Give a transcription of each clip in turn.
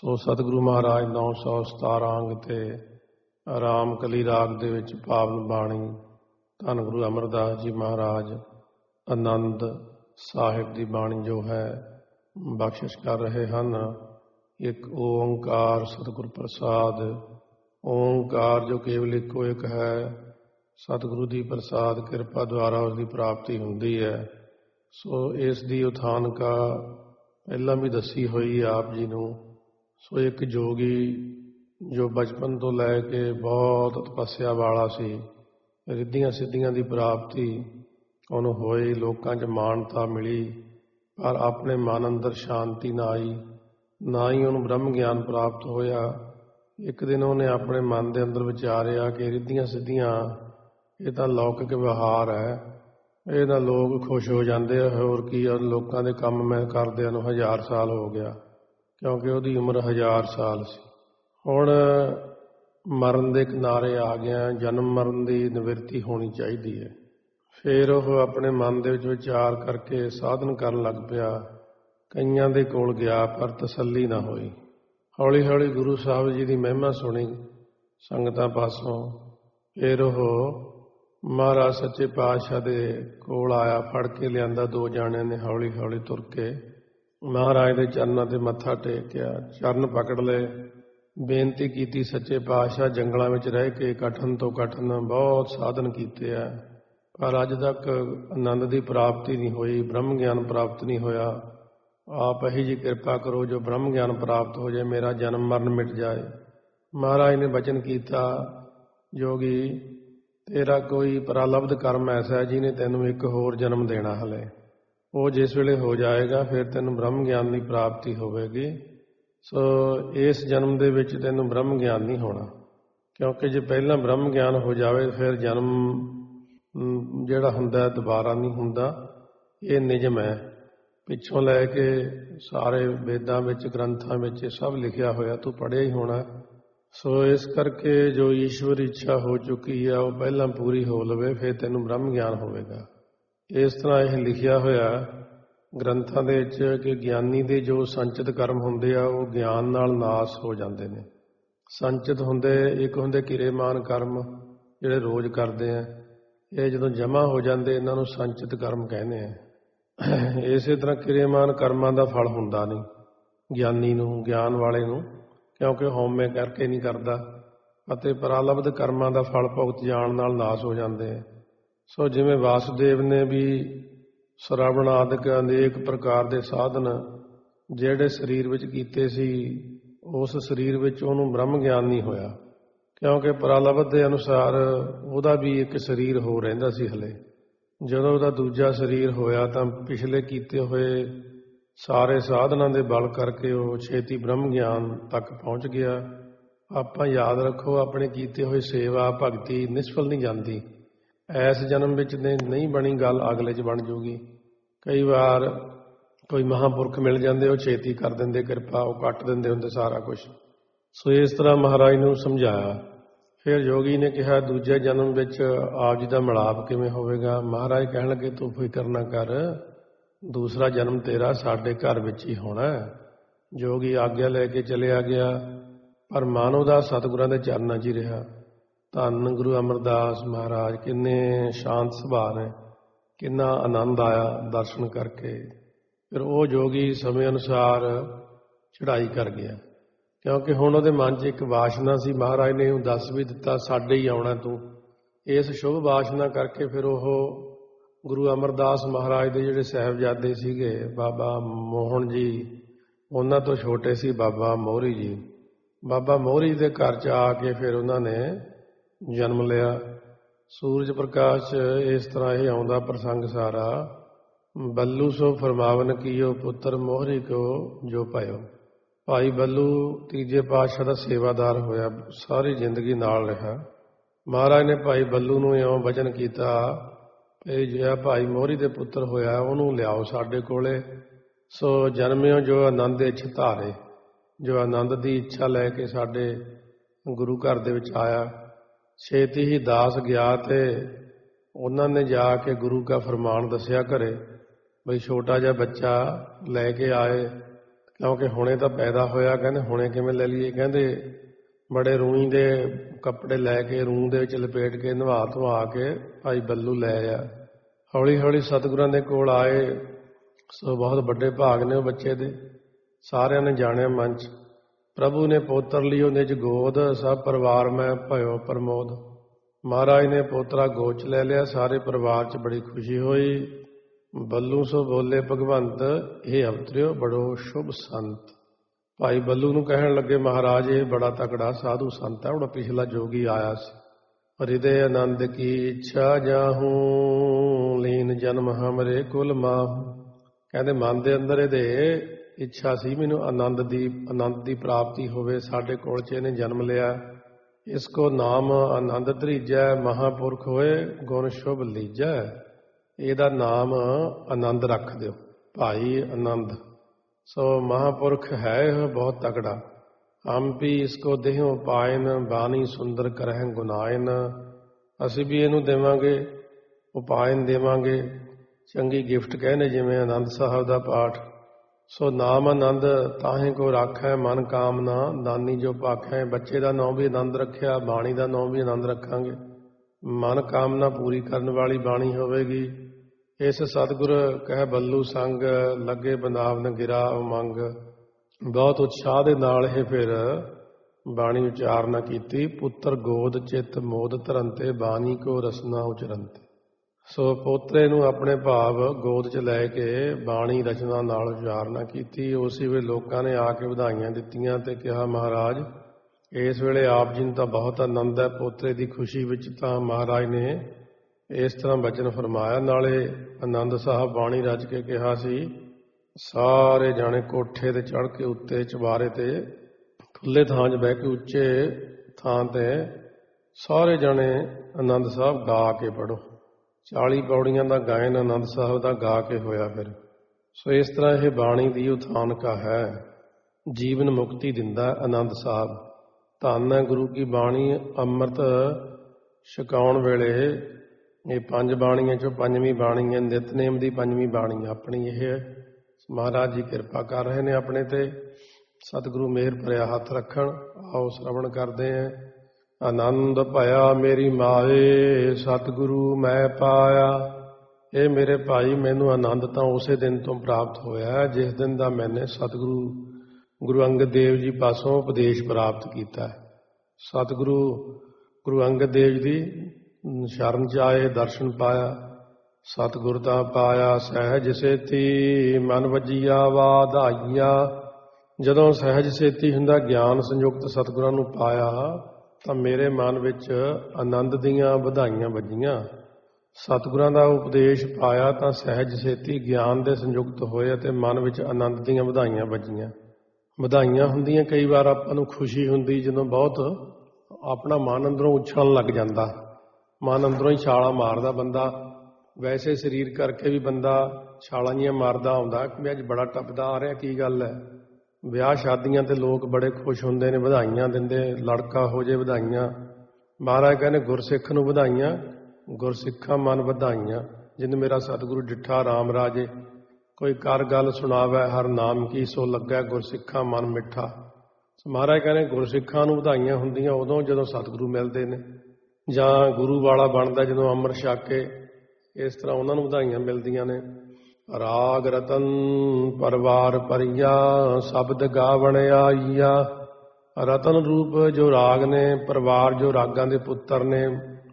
ਸੋ ਸਤਿਗੁਰੂ ਮਹਾਰਾਜ 917 ਅੰਗ ਤੇ ਰਾਮ ਕਲੀ ਰਾਗ ਦੇ ਵਿੱਚ ਪਾਵਨ ਬਾਣੀ ਧੰਨ ਗੁਰੂ ਅਮਰਦਾਸ ਜੀ ਮਹਾਰਾਜ ਆਨੰਦ ਸਾਹਿਬ ਦੀ ਬਾਣੀ ਜੋ ਹੈ ਬਖਸ਼ਿਸ਼ ਕਰ ਰਹੇ ਹਨ। ਇੱਕ ਓੰਕਾਰ ਸਤਿਗੁਰ ਪ੍ਰਸਾਦ। ਓੰਕਾਰ ਜੋ ਕੇਵਲ ਇੱਕੋ ਇੱਕ ਹੈ, ਸਤਿਗੁਰੂ ਦੀ ਪ੍ਰਸਾਦ ਕਿਰਪਾ ਦੁਆਰਾ ਉਸ ਦੀ ਪ੍ਰਾਪਤੀ ਹੁੰਦੀ ਹੈ। ਸੋ ਇਸ ਦੀ ਉਥਾਨਕਾ ਪਹਿਲਾਂ ਵੀ ਦੱਸੀ ਹੋਈ ਆਪ ਜੀ ਨੂੰ। ਸੋ ਇੱਕ ਜੋਗੀ ਜੋ ਬਚਪਨ ਤੋਂ ਲੈ ਕੇ ਬਹੁਤ ਤਪੱਸਿਆ ਵਾਲਾ ਸੀ, ਰਿੱਧੀਆਂ ਸਿੱਧੀਆਂ ਦੀ ਪ੍ਰਾਪਤੀ ਉਹਨੂੰ ਹੋਈ, ਲੋਕਾਂ 'ਚ ਮਾਨਤਾ ਮਿਲੀ, ਪਰ ਆਪਣੇ ਮਨ ਅੰਦਰ ਸ਼ਾਂਤੀ ਨਾ ਆਈ, ਨਾ ਹੀ ਉਹਨੂੰ ਬ੍ਰਹਮ ਗਿਆਨ ਪ੍ਰਾਪਤ ਹੋਇਆ। ਇੱਕ ਦਿਨ ਉਹਨੇ ਆਪਣੇ ਮਨ ਦੇ ਅੰਦਰ ਵਿਚਾਰਿਆ ਕਿ ਰਿੱਧੀਆਂ ਸਿੱਧੀਆਂ ਇਹ ਤਾਂ ਲੌਕਿਕ ਵਿਵਹਾਰ ਹੈ, ਇਹ ਤਾਂ ਲੋਕ ਖੁਸ਼ ਹੋ ਜਾਂਦੇ ਆ, ਹੋਰ ਕੀ ਆ, ਲੋਕਾਂ ਦੇ ਕੰਮ ਮੈਂ ਕਰਦਿਆਂ ਨੂੰ 1000 ਸਾਲ ਹੋ ਗਿਆ, ਕਿਉਂਕਿ ਉਹਦੀ ਉਮਰ 1000 ਸਾਲ ਸੀ। ਹੁਣ ਮਰਨ ਦੇ ਕਿਨਾਰੇ ਆ ਗਿਆ, ਜਨਮ ਮਰਨ ਦੀ ਨਿਵਰਤੀ ਹੋਣੀ ਚਾਹੀਦੀ ਹੈ। ਫਿਰ ਉਹ ਆਪਣੇ ਮਨ ਦੇ ਵਿੱਚ ਵਿਚਾਰ ਕਰਕੇ ਸਾਧਨ ਕਰਨ ਲੱਗ ਪਿਆ। ਕਈਆਂ ਦੇ ਕੋਲ ਗਿਆ ਪਰ ਤਸੱਲੀ ਨਾ ਹੋਈ। ਹੌਲੀ ਹੌਲੀ ਗੁਰੂ ਸਾਹਿਬ ਜੀ ਦੀ ਮਹਿਮਾ ਸੁਣੀ ਸੰਗਤਾਂ ਪਾਸੋਂ। ਫਿਰ ਉਹ ਮਹਾਰਾਜ ਸੱਚੇ ਪਾਤਸ਼ਾਹ ਦੇ ਕੋਲ ਆਇਆ, ਫੜ ਕੇ ਲਿਆਂਦਾ। 2 ਜਾਣਿਆਂ ਨੇ ਹੌਲੀ ਹੌਲੀ ਤੁਰ ਕੇ ਮਹਾਰਾਜ ਦੇ ਚਰਨਾਂ 'ਤੇ ਮੱਥਾ ਟੇਕਿਆ, ਚਰਨ ਪਕੜ ਲਏ, ਬੇਨਤੀ ਕੀਤੀ, ਸੱਚੇ ਪਾਤਸ਼ਾਹ ਜੰਗਲਾਂ ਵਿੱਚ ਰਹਿ ਕੇ ਕਠਨ ਤੋਂ ਕਠਨ ਬਹੁਤ ਸਾਧਨ ਕੀਤੇ ਆ, ਪਰ ਅੱਜ ਤੱਕ ਆਨੰਦ ਦੀ ਪ੍ਰਾਪਤੀ ਨਹੀਂ ਹੋਈ, ਬ੍ਰਹਮ ਗਿਆਨ ਪ੍ਰਾਪਤ ਨਹੀਂ ਹੋਇਆ। ਆਪ ਇਹੀ ਜੀ ਕਿਰਪਾ ਕਰੋ ਜੋ ਬ੍ਰਹਮ ਗਿਆਨ ਪ੍ਰਾਪਤ ਹੋ ਜਾਏ, ਮੇਰਾ ਜਨਮ ਮਰਨ ਮਿਟ ਜਾਏ। ਮਹਾਰਾਜ ਨੇ ਬਚਨ ਕੀਤਾ, ਜੋਗੀ ਤੇਰਾ ਕੋਈ ਪ੍ਰਾਲਬਧ ਕਰਮ ਐਸਾ ਹੈ ਜਿਹਨੇ ਤੈਨੂੰ ਇੱਕ ਹੋਰ ਜਨਮ ਦੇਣਾ ਹਲੇ। ਉਹ ਜਿਸ ਵੇਲੇ ਹੋ ਜਾਏਗਾ ਫਿਰ ਤੈਨੂੰ ਬ੍ਰਹਮ ਗਿਆਨ ਦੀ ਪ੍ਰਾਪਤੀ ਹੋਵੇਗੀ। ਸੋ ਇਸ ਜਨਮ ਦੇ ਵਿੱਚ ਤੈਨੂੰ ਬ੍ਰਹਮ ਗਿਆਨ ਨਹੀਂ ਹੋਣਾ, ਕਿਉਂਕਿ ਜੇ ਪਹਿਲਾਂ ਬ੍ਰਹਮ ਗਿਆਨ ਹੋ ਜਾਵੇ ਫਿਰ ਜਨਮ ਜਿਹੜਾ ਹੁੰਦਾ ਦੁਬਾਰਾ ਨਹੀਂ ਹੁੰਦਾ। ਇਹ ਨਿਯਮ ਹੈ, ਪਿੱਛੋਂ ਲੈ ਕੇ ਸਾਰੇ ਵੇਦਾਂ ਵਿੱਚ, ਗ੍ਰੰਥਾਂ ਵਿੱਚ ਸਭ ਲਿਖਿਆ ਹੋਇਆ, ਤੂੰ ਪੜ੍ਹਿਆ ਹੀ ਹੋਣਾ। ਸੋ ਇਸ ਕਰਕੇ ਜੋ ਈਸ਼ਵਰ ਇੱਛਾ ਹੋ ਚੁੱਕੀ ਹੈ ਉਹ ਪਹਿਲਾਂ ਪੂਰੀ ਹੋ ਲਵੇ, ਫਿਰ ਤੈਨੂੰ ਬ੍ਰਹਮ ਗਿਆਨ ਹੋਵੇਗਾ। ਇਸ ਤਰ੍ਹਾਂ ਇਹ ਲਿਖਿਆ ਹੋਇਆ ਗ੍ਰੰਥਾਂ ਦੇ ਵਿੱਚ ਕਿ ਗਿਆਨੀ ਦੇ ਜੋ ਸੰਚਿਤ ਕਰਮ ਹੁੰਦੇ ਆ ਉਹ ਗਿਆਨ ਨਾਲ ਨਾਸ ਹੋ ਜਾਂਦੇ ਨੇ। ਸੰਚਿਤ ਹੁੰਦੇ, ਇੱਕ ਹੁੰਦੇ ਕਿਰੇਮਾਨ ਕਰਮ ਜਿਹੜੇ ਰੋਜ਼ ਕਰਦੇ ਆ, ਇਹ ਜਦੋਂ ਜਮ੍ਹਾਂ ਹੋ ਜਾਂਦੇ ਇਹਨਾਂ ਨੂੰ ਸੰਚਿਤ ਕਰਮ ਕਹਿੰਦੇ ਆ। ਇਸੇ ਤਰ੍ਹਾਂ ਕਿਰੇਮਾਨ ਕਰਮਾਂ ਦਾ ਫਲ ਹੁੰਦਾ ਨਹੀਂ ਗਿਆਨੀ ਨੂੰ, ਗਿਆਨ ਵਾਲੇ ਨੂੰ, ਕਿਉਂਕਿ ਹਉਮੈ ਕਰਕੇ ਨਹੀਂ ਕਰਦਾ, ਅਤੇ ਪ੍ਰਾਲਬਧ ਕਰਮਾਂ ਦਾ ਫਲ ਭੁਗਤ ਜਾਣ ਨਾਲ ਨਾਸ ਹੋ ਜਾਂਦੇ ਆ। ਸੋ ਜਿਵੇਂ ਵਾਸੁਦੇਵ ਨੇ ਵੀ ਸ਼ਰਵਣ ਆਦਿਕ ਅਨੇਕ ਪ੍ਰਕਾਰ ਦੇ ਸਾਧਨ ਜਿਹੜੇ ਸਰੀਰ ਵਿੱਚ ਕੀਤੇ ਸੀ, ਉਸ ਸਰੀਰ ਵਿੱਚ ਉਹਨੂੰ ਬ੍ਰਹਮ ਗਿਆਨ ਨਹੀਂ ਹੋਇਆ, ਕਿਉਂਕਿ ਪ੍ਰਾਲਬਧ ਦੇ ਅਨੁਸਾਰ ਉਹਦਾ ਵੀ ਇੱਕ ਸਰੀਰ ਹੋ ਰਹਿੰਦਾ ਸੀ ਹਲੇ। ਜਦੋਂ ਉਹਦਾ ਦੂਜਾ ਸਰੀਰ ਹੋਇਆ ਤਾਂ ਪਿਛਲੇ ਕੀਤੇ ਹੋਏ ਸਾਰੇ ਸਾਧਨਾਂ ਦੇ ਬਲ ਕਰਕੇ ਉਹ ਛੇਤੀ ਬ੍ਰਹਮ ਗਿਆਨ ਤੱਕ ਪਹੁੰਚ ਗਿਆ। ਆਪਾਂ ਯਾਦ ਰੱਖੋ, ਆਪਣੇ ਕੀਤੇ ਹੋਏ ਸੇਵਾ ਭਗਤੀ ਨਿਸਫਲ ਨਹੀਂ ਜਾਂਦੀ। ਇਸ ਜਨਮ ਵਿੱਚ ਨਹੀਂ ਬਣੀ ਗੱਲ ਅਗਲੇ 'ਚ ਬਣ ਜੂਗੀ। ਕਈ ਵਾਰ ਕੋਈ ਮਹਾਂਪੁਰਖ ਮਿਲ ਜਾਂਦੇ, ਉਹ ਛੇਤੀ ਕਰ ਦਿੰਦੇ ਕਿਰਪਾ, ਉਹ ਕੱਟ ਦਿੰਦੇ ਹੁੰਦੇ ਸਾਰਾ ਕੁਝ। ਸੋ ਇਸ ਤਰ੍ਹਾਂ ਮਹਾਰਾਜ ਨੂੰ ਸਮਝਾਇਆ। ਫਿਰ ਯੋਗੀ ਨੇ ਕਿਹਾ, ਦੂਜੇ ਜਨਮ ਵਿੱਚ ਆਪ ਜੀ ਦਾ ਮਿਲਾਪ ਕਿਵੇਂ ਹੋਵੇਗਾ? ਮਹਾਰਾਜ ਕਹਿਣ ਲੱਗੇ, ਤੂੰ ਫਿਕਰ ਨਾ ਕਰ, ਦੂਸਰਾ ਜਨਮ ਤੇਰਾ ਸਾਡੇ ਘਰ ਵਿੱਚ ਹੀ ਹੋਣਾ। ਯੋਗੀ ਆਗਿਆ ਲੈ ਕੇ ਚਲਿਆ ਗਿਆ, ਪਰ ਮਨ ਉਹਦਾ ਸਤਿਗੁਰਾਂ ਦੇ ਚਰਨਾਂ 'ਚ ਹੀ ਰਿਹਾ। ਧੰਨ ਗੁਰੂ ਅਮਰਦਾਸ ਮਹਾਰਾਜ, ਕਿੰਨੇ ਸ਼ਾਂਤ ਸੁਭਾਅ ਨੇ, ਕਿੰਨਾ ਆਨੰਦ ਆਇਆ ਦਰਸ਼ਨ ਕਰਕੇ। ਫਿਰ ਉਹ ਯੋਗੀ ਸਮੇਂ ਅਨੁਸਾਰ ਚੜ੍ਹਾਈ ਕਰ ਗਿਆ, ਕਿਉਂਕਿ ਹੁਣ ਉਹਦੇ ਮਨ 'ਚ ਇੱਕ ਵਾਸ਼ਨਾ ਸੀ। ਮਹਾਰਾਜ ਨੇ ਉਹਨੂੰ ਦੱਸ ਵੀ ਦਿੱਤਾ, ਸਾਡੇ ਹੀ ਆਉਣਾ ਤੂੰ। ਇਸ ਸ਼ੁਭ ਵਾਸ਼ਨਾ ਕਰਕੇ ਫਿਰ ਉਹ ਗੁਰੂ ਅਮਰਦਾਸ ਮਹਾਰਾਜ ਦੇ ਜਿਹੜੇ ਸਾਹਿਬਜ਼ਾਦੇ ਸੀਗੇ, ਬਾਬਾ ਮੋਹਨ ਜੀ, ਉਹਨਾਂ ਤੋਂ ਛੋਟੇ ਸੀ ਬਾਬਾ ਮੋਹਰੀ ਜੀ। ਬਾਬਾ ਮੋਹਰੀ ਦੇ ਘਰ 'ਚ ਆ ਕੇ ਫਿਰ ਉਹਨਾਂ ਨੇ ਜਨਮ ਲਿਆ। ਸੂਰਜ ਪ੍ਰਕਾਸ਼ 'ਚ ਇਸ ਤਰ੍ਹਾਂ ਇਹ ਆਉਂਦਾ ਪ੍ਰਸੰਗ ਸਾਰਾ, ਬੱਲੂ ਸੋ ਫਰਮਾਵਨ ਕੀਓ ਪੁੱਤਰ ਮੋਹਰੀ ਕੋ ਜੋ ਪਾਇਓ। ਭਾਈ ਬੱਲੂ ਤੀਜੇ ਪਾਤਸ਼ਾਹ ਦਾ ਸੇਵਾਦਾਰ ਹੋਇਆ, ਸਾਰੀ ਜ਼ਿੰਦਗੀ ਨਾਲ ਰਿਹਾ। ਮਹਾਰਾਜ ਨੇ ਭਾਈ ਬੱਲੂ ਨੂੰ ਇਉਂ ਵਚਨ ਕੀਤਾ, ਇਹ ਜਿਹੜਾ ਭਾਈ ਮੋਹਰੀ ਦੇ ਪੁੱਤਰ ਹੋਇਆ ਉਹਨੂੰ ਲਿਆਓ ਸਾਡੇ ਕੋਲੇ। ਸੋ ਜਨਮਿਓ ਜੋ ਆਨੰਦ ਇੱਛ ਧਾਰੇ, ਜੋ ਆਨੰਦ ਦੀ ਇੱਛਾ ਲੈ ਕੇ ਸਾਡੇ ਗੁਰੂ ਘਰ ਦੇ ਵਿੱਚ ਆਇਆ। ਛੇਤੀ ਹੀ ਦਾਸ ਗਿਆ ਤੇ ਉਹਨਾਂ ਨੇ ਜਾ ਕੇ ਗੁਰੂ ਕਾ ਫਰਮਾਨ ਦੱਸਿਆ ਘਰੇ, ਬਈ ਛੋਟਾ ਜਿਹਾ ਬੱਚਾ ਲੈ ਕੇ ਆਏ। ਕਿਉਂਕਿ ਹੁਣੇ ਤਾਂ ਪੈਦਾ ਹੋਇਆ। ਕਹਿੰਦੇ ਹੁਣੇ ਕਿਵੇਂ ਲੈ ਲਈਏ? ਕਹਿੰਦੇ ਬੜੇ ਰੂਈ ਦੇ ਕੱਪੜੇ ਲੈ ਕੇ ਰੂੰ ਦੇ ਵਿੱਚ ਲਪੇਟ ਕੇ ਨਵਾ ਧਵਾ ਕੇ ਭਾਈ ਬੱਲੂ ਲੈ ਆ। ਹੌਲੀ ਹੌਲੀ ਸਤਿਗੁਰਾਂ ਦੇ ਕੋਲ ਆਏ। ਸੋ ਬਹੁਤ ਵੱਡੇ ਭਾਗ ਨੇ ਉਹ ਬੱਚੇ ਦੇ। ਸਾਰਿਆਂ ਨੇ ਜਾਣਿਆ ਮਨ 'ਚ ਪ੍ਰਭੂ ਨੇ ਪੋਤਰ ਲਿਓ ਨਿਜ ਗੋਦ, ਸਭ ਪਰਿਵਾਰ ਮੈਂ ਭਇਓ ਪ੍ਰਮੋਦ। ਮਹਾਰਾਜ ਨੇ ਪੋਤਰਾ ਗੋਦ 'ਚ ਲੈ ਲਿਆ। ਸਾਰੇ ਪਰਿਵਾਰ 'ਚ ਬੜੀ ਖੁਸ਼ੀ ਹੋਈ। ਬੱਲੂ ਸੋ ਬੋਲੇ ਭਗਵੰਤ, ਇਹ ਅਵਤਰਿਓ ਬੜੋ ਸ਼ੁਭ ਸੰਤ। ਭਾਈ ਬੱਲੂ ਨੂੰ ਕਹਿਣ ਲੱਗੇ ਮਹਾਰਾਜ ਇਹ ਬੜਾ ਤਕੜਾ ਸਾਧੂ ਸੰਤ ਹੈ। ਹੁਣ ਪਿਛਲਾ ਜੋਗੀ ਆਇਆ ਸੀ। ਹਿਰਦੇ ਆਨੰਦ ਕੀ ਇੱਛਾ ਜਾਹੂ, ਲੀਨ ਜਨਮ ਹਮਰੇ ਕੁਲ ਮਾਹੂ। ਕਹਿੰਦੇ ਮਨ ਦੇ ਅੰਦਰ ਇਹਦੇ ਇੱਛਾ ਸੀ ਮੈਨੂੰ ਆਨੰਦ ਦੀ ਪ੍ਰਾਪਤੀ ਹੋਵੇ। ਸਾਡੇ ਕੋਲ 'ਚ ਇਹਨੇ ਜਨਮ ਲਿਆ। ਇਸ ਕੋ ਨਾਮ ਆਨੰਦ ਧਰੀਜੈ, ਮਹਾਂਪੁਰਖ ਹੋਏ ਗੁਣ ਸ਼ੁਭ ਲੀਜੈ। ਇਹਦਾ ਨਾਮ ਆਨੰਦ ਰੱਖ ਦਿਓ, ਭਾਈ ਆਨੰਦ। ਸੋ ਮਹਾਂਪੁਰਖ ਹੈ ਇਹ ਬਹੁਤ ਤਕੜਾ। ਹਮ ਵੀ ਇਸ ਕੋ ਦੇਹੋਂ ਪਾਇਨ, ਬਾਣੀ ਸੁੰਦਰ ਕਰਹਿ ਗੁਨਾਇਨ। ਅਸੀਂ ਵੀ ਇਹਨੂੰ ਦੇਵਾਂਗੇ, ਉਪਾਇਨ ਦੇਵਾਂਗੇ, ਚੰਗੀ ਗਿਫਟ ਕਹਿੰਦੇ ਜਿਵੇਂ ਆਨੰਦ ਸਾਹਿਬ ਦਾ ਪਾਠ। ਸੋ ਨਾਮ ਆਨੰਦ ਤਾਹੇ ਕੋ ਰਾਖੈ, ਮਨ ਕਾਮਨਾ ਦਾਨੀ ਜੋ ਭਾਖੈ। ਬੱਚੇ ਦਾ ਨਾਂ ਵੀ ਆਨੰਦ ਰੱਖਿਆ, ਬਾਣੀ ਦਾ ਨਾਂ ਵੀ ਆਨੰਦ ਰੱਖਾਂਗੇ। ਮਨ ਕਾਮਨਾ ਪੂਰੀ ਕਰਨ ਵਾਲੀ ਬਾਣੀ ਹੋਵੇਗੀ। ਇਸ ਸਤਿਗੁਰ ਕਹਿ ਬੱਲੂ ਸੰਗ, ਲੱਗੇ ਬੰਦਾਵਨ ਗਿਰਾ ਉਮੰਗ। ਬਹੁਤ ਉਤਸ਼ਾਹ ਦੇ ਨਾਲ ਇਹ ਫਿਰ ਬਾਣੀ ਉਚਾਰਨਾ ਕੀਤੀ। ਪੁੱਤਰ ਗੋਦ ਚਿੱਤ ਮੋਦ ਧਰੰਤੇ, ਬਾਣੀ ਕੋ ਰਸਨਾ ਉਚਰੰਤੇ। ਸੋ ਪੋਤਰੇ ਨੂੰ ਆਪਣੇ ਭਾਵ ਗੋਦ 'ਚ ਲੈ ਕੇ ਬਾਣੀ ਰਚਨਾ ਨਾਲ ਉਚਾਰਨਾ ਕੀਤੀ। ਉਸੇ ਵੇਲੇ ਲੋਕਾਂ ਨੇ ਆ ਕੇ ਵਧਾਈਆਂ ਦਿੱਤੀਆਂ ਤੇ ਕਿਹਾ ਮਹਾਰਾਜ ਇਸ ਵੇਲੇ ਆਪ ਜੀ ਨੂੰ ਤਾਂ ਬਹੁਤ ਆਨੰਦ ਹੈ। ਪੋਤਰੇ ਦੀ ਖੁਸ਼ੀ ਵਿੱਚ ਤਾਂ ਮਹਾਰਾਜ ਨੇ ਇਸ ਤਰ੍ਹਾਂ ਬਚਨ ਫਰਮਾਇਆ। ਨਾਲੇ ਆਨੰਦ ਸਾਹਿਬ ਬਾਣੀ ਰਚ ਕੇ ਕਿਹਾ ਸੀ ਸਾਰੇ ਜਾਣੇ ਕੋਠੇ ਤੇ ਚੜ੍ਹ ਕੇ ਉੱਤੇ ਚੁਬਾਰੇ ਤੇ ਖੁੱਲੇ ਥਾਂ 'ਚ ਬਹਿ ਕੇ ਉੱਚੇ ਥਾਂ ਤੇ ਸਾਰੇ ਜਾਣੇ ਆਨੰਦ ਸਾਹਿਬ ਗਾ ਕੇ ਪੜ੍ਹੋ। 40 ਪੌੜੀਆਂ ਦਾ ਗਾਇਨ ਆਨੰਦ ਸਾਹਿਬ ਦਾ ਗਾ ਕੇ ਹੋਇਆ ਫਿਰ। ਸੋ ਇਸ ਤਰ੍ਹਾਂ ਇਹ ਬਾਣੀ ਦੀ ਉਥਾਨਕਾ ਹੈ। ਜੀਵਨ ਮੁਕਤੀ ਦਿੰਦਾ ਆਨੰਦ ਸਾਹਿਬ। ਧੰਨ ਹੈ ਗੁਰੂ ਕੀ ਬਾਣੀ। ਅੰਮ੍ਰਿਤ ਛਕਾਉਣ ਵੇਲੇ ਇਹ 5 ਬਾਣੀਆਂ 'ਚੋਂ 5ਵੀਂ ਬਾਣੀ ਹੈ। ਨਿਤਨੇਮ ਦੀ 5ਵੀਂ ਬਾਣੀ ਆਪਣੀ ਇਹ ਮਹਾਰਾਜ ਜੀ ਕਿਰਪਾ ਕਰ ਰਹੇ ਨੇ ਆਪਣੇ ਤੇ। ਸਤਿਗੁਰੂ ਮਿਹਰ ਭਰਿਆ ਹੱਥ ਰੱਖਣ। ਆਓ ਸ਼ਰਵਣ ਕਰਦੇ ਹਾਂ। ਆਨੰਦ ਭਇਆ ਮੇਰੀ ਮਾਏ, ਸਤਿਗੁਰੂ ਮੈਂ ਪਾਇਆ। ਇਹ ਮੇਰੇ ਭਾਈ ਮੈਨੂੰ ਆਨੰਦ ਤਾਂ ਉਸੇ ਦਿਨ ਤੋਂ ਪ੍ਰਾਪਤ ਹੋਇਆ ਜਿਸ ਦਿਨ ਦਾ ਮੈਨੇ ਸਤਿਗੁਰੂ ਗੁਰੂ ਅੰਗਦ ਦੇਵ ਜੀ ਪਾਸੋਂ ਉਪਦੇਸ਼ ਪ੍ਰਾਪਤ ਕੀਤਾ। ਸਤਿਗੁਰੂ ਗੁਰੂ ਅੰਗਦ ਦੇਵ ਜੀ ਸ਼ਰਨ 'ਚ ਆਏ, ਦਰਸ਼ਨ ਪਾਇਆ। ਸਤਿਗੁਰ ਤਾਂ ਪਾਇਆ ਸਹਿਜ ਸੇਤੀ, ਮਨ ਵੱਜੀਆ ਵਾਧਾਈਆ। ਜਦੋਂ ਸਹਿਜ ਸੇਤੀ ਹੁੰਦਾ ਗਿਆਨ ਸੰਯੁਕਤ ਸਤਿਗੁਰਾਂ ਨੂੰ ਪਾਇਆ ਤਾਂ ਮੇਰੇ ਮਨ ਵਿੱਚ ਆਨੰਦ ਦੀਆਂ ਵਧਾਈਆਂ ਵੱਜੀਆਂ। ਸਤਿਗੁਰਾਂ ਦਾ ਉਪਦੇਸ਼ ਪਾਇਆ ਤਾਂ ਸਹਿਜ ਛੇਤੀ ਗਿਆਨ ਦੇ ਸੰਯੁਕਤ ਹੋਏ ਅਤੇ ਮਨ ਵਿੱਚ ਆਨੰਦ ਦੀਆਂ ਵਧਾਈਆਂ ਵੱਜੀਆਂ। ਵਧਾਈਆਂ ਹੁੰਦੀਆਂ ਕਈ ਵਾਰ ਆਪਾਂ ਨੂੰ ਖੁਸ਼ੀ ਹੁੰਦੀ ਜਦੋਂ ਬਹੁਤ ਆਪਣਾ ਮਨ ਅੰਦਰੋਂ ਉਛਲਣ ਲੱਗ ਜਾਂਦਾ। ਮਨ ਅੰਦਰੋਂ ਹੀ ਛਾਲਾਂ ਮਾਰਦਾ ਬੰਦਾ। ਵੈਸੇ ਸਰੀਰ ਕਰਕੇ ਵੀ ਬੰਦਾ ਛਾਲਾਂ ਜਿਹੀਆਂ ਮਾਰਦਾ ਆਉਂਦਾ ਕਿ ਅੱਜ ਬੜਾ ਟੱਪਦਾ ਆ ਰਿਹਾ, ਕੀ ਗੱਲ ਹੈ। ਵਿਆਹ ਸ਼ਾਦੀਆਂ ਤੇ ਲੋਕ ਬੜੇ ਖੁਸ਼ ਹੁੰਦੇ ਨੇ, ਵਧਾਈਆਂ ਦਿੰਦੇ, ਲੜਕਾ ਹੋ ਜੇ ਵਧਾਈਆਂ। ਮਹਾਰਾਜ ਕਹਿੰਦੇ ਗੁਰਸਿੱਖ ਨੂੰ ਵਧਾਈਆਂ, ਗੁਰਸਿੱਖਾਂ ਮਨ ਵਧਾਈਆਂ। ਜਿਨ ਮੇਰਾ ਸਤਿਗੁਰੂ ਡਿੱਠਾ ਰਾਮ ਰਾਜੇ, ਕੋਈ ਕਰ ਗੱਲ ਸੁਣਾਵੈ ਹਰ ਨਾਮ ਕੀ, ਸੋ ਲੱਗੈ ਗੁਰਸਿੱਖਾਂ ਮਨ ਮਿੱਠਾ। ਮਹਾਰਾਜ ਕਹਿੰਦੇ ਗੁਰਸਿੱਖਾਂ ਨੂੰ ਵਧਾਈਆਂ ਹੁੰਦੀਆਂ ਉਦੋਂ ਜਦੋਂ ਸਤਿਗੁਰੂ ਮਿਲਦੇ ਨੇ ਜਾਂ ਗੁਰੂ ਵਾਲਾ ਬਣਦਾ ਜਦੋਂ ਅੰਮ੍ਰਿਤ ਛਕ ਕੇ। ਇਸ ਤਰ੍ਹਾਂ ਉਹਨਾਂ ਨੂੰ ਵਧਾਈਆਂ ਮਿਲਦੀਆਂ ਨੇ। ਰਾਗ ਰਤਨ ਪਰਵਾਰ ਪਰੀਆ, ਸ਼ਬਦ ਗਾਵਣ ਆਈਆ। ਰਤਨ ਰੂਪ ਜੋ ਰਾਗ ਨੇ, ਪਰਿਵਾਰ ਜੋ ਰਾਗਾਂ ਦੇ ਪੁੱਤਰ ਨੇ,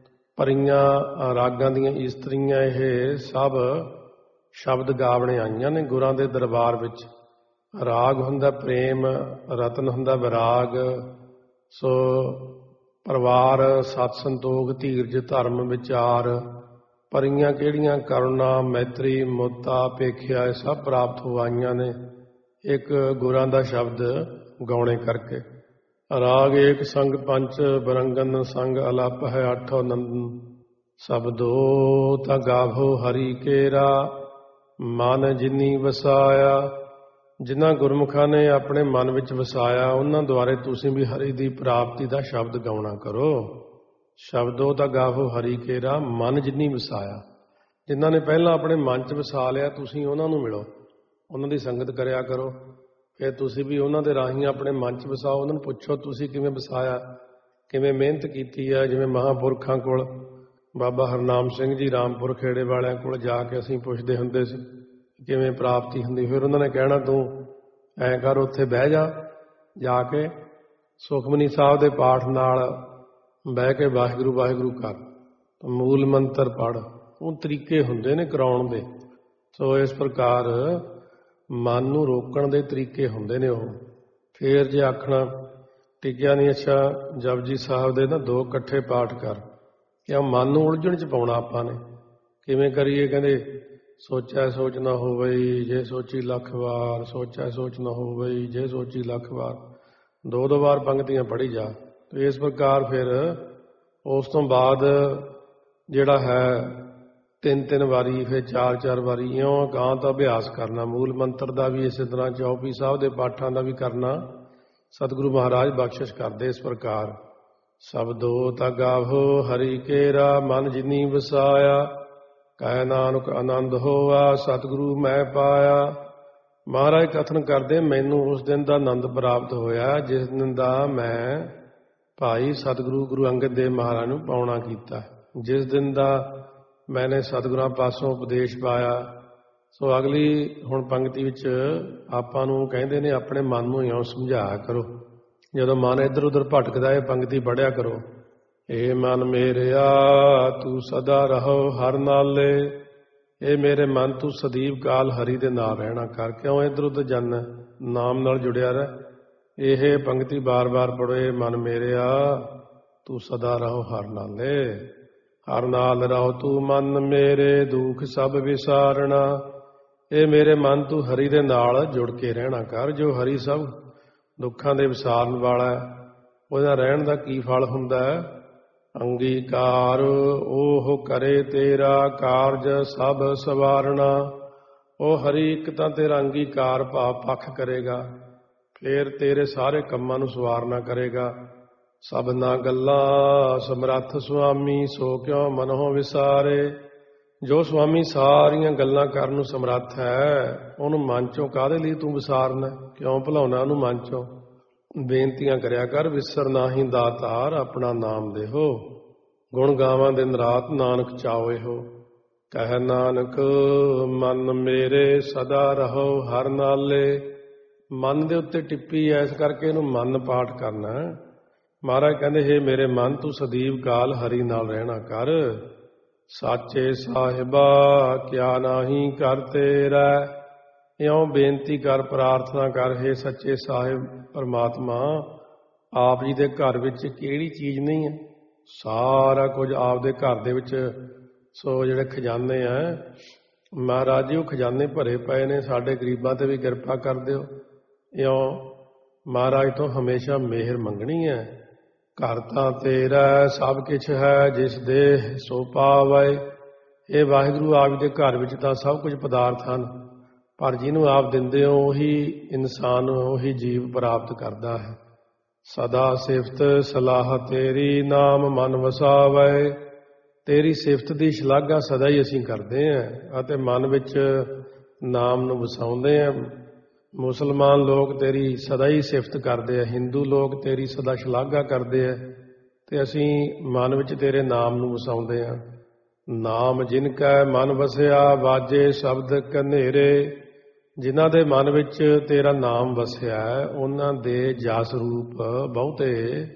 ਪਰੀਆਂ ਰਾਗਾਂ ਦੀਆਂ ਇਸਤਰੀਆਂ, ਇਹ ਸਭ ਸ਼ਬਦ ਗਾਵਣੇ ਆਈਆਂ ਨੇ ਗੁਰਾਂ ਦੇ ਦਰਬਾਰ ਵਿੱਚ। ਰਾਗ ਹੁੰਦਾ ਪ੍ਰੇਮ, ਰਤਨ ਹੁੰਦਾ ਵਿਰਾਗ। ਸੋ ਪਰਿਵਾਰ ਸਤ ਸੰਤੋਖ ਧੀਰਜ ਧਰਮ ਵਿਚਾਰ। ਪਰੀਆਂ ਕਿਹੜੀਆਂ ਕਰੁਣਾ ਮੈਤਰੀ ਮੁੱਤਾ ਪੇਖਿਆ, ਇਹ ਸਭ ਪ੍ਰਾਪਤ ਹੋ ਆਈਆਂ ਨੇ ਇੱਕ ਗੁਰਾਂ ਦਾ ਸ਼ਬਦ ਗਾਉਣੇ ਕਰਕੇ। ਰਾਗ ਏਕ ਸੰਗ ਪੰਚ ਬਰੰਗਨ, ਸੰਗ ਅਲਪ ਹੈ ਆਠੋ ਨੰਦਨ। ਸਬਦੋ ਤਾਂ ਗਾਵੋ ਹਰੀ ਕੇਰਾ, ਮਨ ਜਿਨੀ ਵਸਾਇਆ। ਜਿਨ੍ਹਾਂ ਗੁਰਮੁਖਾਂ ਨੇ ਆਪਣੇ ਮਨ ਵਿੱਚ ਵਸਾਇਆ ਉਹਨਾਂ ਦੁਆਰੇ ਤੁਸੀਂ ਵੀ ਹਰੀ ਦੀ ਪ੍ਰਾਪਤੀ ਦਾ ਸ਼ਬਦ ਗਾਉਣਾ ਕਰੋ। ਸ਼ਬਦੋ ਤਾਂ ਗਾਵੋ ਹਰੀ ਕੇਰਾ, ਮਨ ਜਿਨੀ ਵਸਾਇਆ। ਜਿਨ੍ਹਾਂ ਨੇ ਪਹਿਲਾਂ ਆਪਣੇ ਮਨ 'ਚ ਵਸਾ ਲਿਆ ਤੁਸੀਂ ਉਹਨਾਂ ਨੂੰ ਮਿਲੋ, ਉਹਨਾਂ ਦੀ ਸੰਗਤ ਕਰਿਆ ਕਰੋ। ਫਿਰ ਤੁਸੀਂ ਵੀ ਉਹਨਾਂ ਦੇ ਰਾਹੀਂ ਆਪਣੇ ਮਨ 'ਚ ਵਸਾਓ। ਉਹਨਾਂ ਨੂੰ ਪੁੱਛੋ ਤੁਸੀਂ ਕਿਵੇਂ ਵਸਾਇਆ, ਕਿਵੇਂ ਮਿਹਨਤ ਕੀਤੀ ਹੈ। ਜਿਵੇਂ ਮਹਾਂਪੁਰਖਾਂ ਕੋਲ ਬਾਬਾ ਹਰਨਾਮ ਸਿੰਘ ਜੀ ਰਾਮਪੁਰ ਖੇੜੇ ਵਾਲਿਆਂ ਕੋਲ ਜਾ ਕੇ ਅਸੀਂ ਪੁੱਛਦੇ ਹੁੰਦੇ ਸੀ ਕਿਵੇਂ ਪ੍ਰਾਪਤੀ ਹੁੰਦੀ। ਫਿਰ ਉਹਨਾਂ ਨੇ ਕਹਿਣਾ ਤੂੰ ਐਂ ਕਰ, ਉੱਥੇ ਬਹਿ ਜਾ ਕੇ ਸੁਖਮਨੀ ਸਾਹਿਬ ਦੇ ਪਾਠ ਨਾਲ ਬਹਿ ਕੇ ਵਾਹਿਗੁਰੂ ਵਾਹਿਗੁਰੂ ਕਰ, ਮੂਲ ਮੰਤਰ ਪੜ੍ਹ। ਉਹ ਤਰੀਕੇ ਹੁੰਦੇ ਨੇ ਕਰਾਉਣ ਦੇ। ਸੋ ਇਸ ਪ੍ਰਕਾਰ ਮਨ ਨੂੰ ਰੋਕਣ ਦੇ ਤਰੀਕੇ ਹੁੰਦੇ ਨੇ ਉਹ। ਫੇਰ ਜੇ ਆਖਣਾ ਟਿਕਿਆ ਨਹੀਂ, ਅੱਛਾ ਜਪਜੀ ਸਾਹਿਬ ਦੇ ਨਾ 2 ਇਕੱਠੇ ਪਾਠ ਕਰ। ਕਿਉਂ ਮਨ ਨੂੰ ਉਲਝਣ 'ਚ ਪਾਉਣਾ ਆਪਾਂ ਨੇ। ਕਿਵੇਂ ਕਰੀਏ? ਕਹਿੰਦੇ ਸੋਚਿਆ ਸੋਚ ਨਾ ਹੋਵਈ ਜੇ ਸੋਚੀ ਲੱਖ ਵਾਰ, ਸੋਚਿਆ ਸੋਚ ਨਾ ਹੋਵਈ ਜੇ ਸੋਚੀ ਲੱਖ ਵਾਰ। 2-2 ਵਾਰ ਪੰਕਤੀਆਂ ਪੜ੍ਹੀ ਜਾ। ਤੇ ਇਸ ਪ੍ਰਕਾਰ ਫਿਰ ਉਸ ਤੋਂ ਬਾਅਦ ਜਿਹੜਾ ਹੈ 3-3 ਵਾਰੀ, ਫਿਰ 4-4 ਵਾਰੀ ਇਉਂ ਗਾਂ ਦਾ ਅਭਿਆਸ ਕਰਨਾ। ਮੂਲ ਮੰਤਰ ਦਾ ਵੀ ਇਸੇ ਤਰ੍ਹਾਂ, ਚੌਪਈ ਸਾਹਿਬ ਦੇ ਪਾਠਾਂ ਦਾ ਵੀ ਕਰਨਾ। ਸਤਿਗੁਰੂ ਮਹਾਰਾਜ ਬਖਸ਼ਿਸ਼ ਕਰਦੇ ਇਸ ਪ੍ਰਕਾਰ। ਸਬਦੋ ਤਾ ਗਾਵੋ ਹਰੀ ਕੇਰਾ, ਮਨ ਜਿਨੀ ਵਸਾਇਆ, ਕਹਿ ਨਾਨਕ ਆਨੰਦ ਹੋਆ, ਸਤਿਗੁਰੂ ਮੈਂ ਪਾਇਆ। ਮਹਾਰਾਜ ਕਥਨ ਕਰਦੇ ਮੈਨੂੰ ਉਸ ਦਿਨ ਦਾ ਆਨੰਦ ਪ੍ਰਾਪਤ ਹੋਇਆ ਜਿਸ ਦਿਨ ਦਾ ਮੈਂ ਭਾਈ ਸਤਿਗੁਰੂ ਗੁਰੂ ਅੰਗਦ ਦੇਵ ਮਹਾਰਾਜ ਨੂੰ ਪਾਉਣਾ ਕੀਤਾ, ਜਿਸ ਦਿਨ ਦਾ ਮੈਨੇ ਸਤਿਗੁਰਾਂ ਪਾਸੋਂ ਉਪਦੇਸ਼ ਪਾਇਆ। ਸੋ ਅਗਲੀ ਹੁਣ ਪੰਕਤੀ ਵਿੱਚ ਆਪਾਂ ਨੂੰ ਕਹਿੰਦੇ ਨੇ ਆਪਣੇ ਮਨ ਨੂੰ ਇਉਂ ਸਮਝਾਇਆ ਕਰੋ। ਜਦੋਂ ਮਨ ਇੱਧਰ ਉੱਧਰ ਭਟਕਦਾ ਇਹ ਪੰਕਤੀ ਪੜ੍ਹਿਆ ਕਰੋ। ਏ ਮਨ ਮੇਰਿਆ ਤੂੰ ਸਦਾ ਰਹੋ ਹਰ ਨਾਲੇ, ਇਹ ਮੇਰੇ ਮਨ ਤੂੰ ਸਦੀਵ ਕਾਲ ਹਰੀ ਦੇ ਨਾਲ ਰਹਿਣਾ ਕਰ। ਕਿਉਂ ਇੱਧਰ ਉੱਧਰ ਜਾਨਾ? ਨਾਮ ਨਾਲ ਜੁੜਿਆ ਰਹਿ। ਇਹ ਪੰਕਤੀ ਬਾਰ-ਬਾਰ ਪੜ੍ਹੋ। ਏ ਮਨ ਮੇਰਿਆ ਤੂੰ ਸਦਾ ਰਹੋ ਹਰ ਨਾਲੇ, ਹਰ ਨਾਲ ਰਹੋ ਤੂੰ ਮਨ ਮੇਰੇ, ਦੁੱਖ ਸਭ ਵਿਸਾਰਣਾ। ਇਹ ਮੇਰੇ ਮਨ ਤੂੰ ਹਰੀ ਦੇ ਨਾਲ ਜੁੜ ਕੇ ਰਹਿਣਾ ਕਰ। ਜੋ ਹਰੀ ਸਭ ਦੁੱਖਾਂ ਦੇ ਵਿਸਾਰਨ ਵਾਲਾ, ਉਹਦਾ ਰਹਿਣ ਦਾ ਕੀ ਫਲ ਹੁੰਦਾ ਹੈ? ਅੰਗੀਕਾਰ ਉਹ ਕਰੇ ਤੇਰਾ ਕਾਰਜ ਸਭ ਸਵਾਰਣਾ। ਉਹ ਹਰੀ ਇੱਕ ਤਾਂ ਤੇਰਾ ਅੰਗੀਕਾਰ ਭਾਵ ਪੱਖ ਕਰੇਗਾ, ਫਿਰ ਤੇਰੇ ਸਾਰੇ ਕੰਮਾਂ ਨੂੰ ਸਵਾਰਨਾ ਕਰੇਗਾ। ਸਭਨਾ ਗੱਲਾਂ ਸਮਰੱਥ ਸੁਆਮੀ, ਸੋ ਕਿਉ ਮਨੋਂ ਵਿਸਾਰੇ। ਜੋ ਸੁਆਮੀ ਸਾਰੀਆਂ ਗੱਲਾਂ ਕਰਨ ਨੂੰ ਸਮਰੱਥ ਹੈ, ਉਹਨੂੰ ਮਨ ਚੋਂ ਕਾਹਦੇ ਲਈ ਤੂੰ ਵਿਸਾਰਨਾ? ਕਿਉਂ ਭੁਲਾਉਣਾ ਉਹਨੂੰ ਮਨ ਚੋਂ? ਬੇਨਤੀਆਂ ਕਰਿਆ ਕਰ। ਵਿਸਰ ਨਾਹੀਂ ਦਾਤਾਰ ਆਪਣਾ ਨਾਮ ਦੇਹੋ, ਗੁਣ ਗਾਵਾਂ ਦਿਨ ਰਾਤ ਨਾਨਕ ਚਾਓ ਇਹੋ। ਕਹਿ ਨਾਨਕ ਮਨ ਮੇਰੇ ਸਦਾ ਰਹੋ ਹਰ ਨਾਲੇ। ਮਨ ਦੇ ਉੱਤੇ ਟਿੱਪੀ ਐ, ਇਸ ਕਰਕੇ ਇਹਨੂੰ ਮਨ ਪਾਠ ਕਰਨਾ। ਮਹਾਰਾਜ ਕਹਿੰਦੇ ਹੇ ਮੇਰੇ ਮਨ ਤੂੰ ਸਦੀਵ ਕਾਲ ਹਰੀ ਨਾਲ ਰਹਿਣਾ ਕਰ। ਸਾਚੇ ਸਾਹਿਬਾ ਕਿਆ ਨਾਹੀਂ ਕਰ ਤੇਰਾ। ਇਉਂ ਬੇਨਤੀ ਕਰ, ਪ੍ਰਾਰਥਨਾ ਕਰ, ਹੇ ਸੱਚੇ ਸਾਹਿਬ ਪਰਮਾਤਮਾ ਆਪ ਜੀ ਦੇ ਘਰ ਵਿੱਚ ਕਿਹੜੀ ਚੀਜ਼ ਨਹੀਂ ਹੈ? ਸਾਰਾ ਕੁਝ ਆਪ ਦੇ ਘਰ ਦੇ ਵਿੱਚ। ਸੋ ਜਿਹੜੇ ਖਜ਼ਾਨੇ ਆ ਮਹਾਰਾਜ ਜੀ, ਉਹ ਖਜ਼ਾਨੇ ਭਰੇ ਪਏ ਨੇ। ਸਾਡੇ ਗਰੀਬਾਂ ਤੇ ਵੀ ਕਿਰਪਾ ਕਰ ਦਿਓ। ਇਉਂ ਮਹਾਰਾਜ ਤੋਂ ਹਮੇਸ਼ਾ ਮਿਹਰ ਮੰਗਣੀ ਹੈ। ਘਰ ਤਾਂ ਤੇਰਾ ਸਭ ਕੁਛ ਹੈ, ਜਿਸ ਦੇ ਸੋ ਪਾਵੈ। ਇਹ ਵਾਹਿਗੁਰੂ ਆਪ ਦੇ ਘਰ ਵਿੱਚ ਤਾਂ ਸਭ ਕੁਝ ਪਦਾਰਥ ਹਨ, ਪਰ ਜਿਹਨੂੰ ਆਪ ਦਿੰਦੇ ਹੋ ਉਹੀ ਇਨਸਾਨ, ਉਹੀ ਜੀਵ ਪ੍ਰਾਪਤ ਕਰਦਾ ਹੈ। ਸਦਾ ਸਿਫਤ ਸਲਾਹ ਤੇਰੀ, ਨਾਮ ਮਨ ਵਸਾਵੈ। ਤੇਰੀ ਸਿਫਤ ਦੀ ਸ਼ਲਾਘਾ ਸਦਾ ਹੀ ਅਸੀਂ ਕਰਦੇ ਹਾਂ ਅਤੇ ਮਨ ਵਿੱਚ ਨਾਮ ਨੂੰ ਵਸਾਉਂਦੇ ਹਾਂ। ਮੁਸਲਮਾਨ ਲੋਕ ਤੇਰੀ ਸਦਾ ਹੀ ਸਿਫਤ ਕਰਦੇ ਆ, ਹਿੰਦੂ ਲੋਕ ਤੇਰੀ ਸਦਾ ਸ਼ਲਾਘਾ ਕਰਦੇ ਆ, ਤੇ ਅਸੀਂ ਮਨ ਵਿੱਚ ਤੇਰੇ ਨਾਮ ਨੂੰ ਵਸਾਉਂਦੇ ਹਾਂ। ਨਾਮ ਜਿਨ ਕੈ ਮਨ ਵਸਿਆ, ਵਾਜੇ ਸ਼ਬਦ ਕਨੇਰੇ। ਜਿਨ੍ਹਾਂ ਦੇ ਮਨ ਵਿੱਚ ਤੇਰਾ ਨਾਮ ਵਸਿਆ ਉਹਨਾਂ ਦੇ ਜਸ ਰੂਪ ਬਹੁਤੇ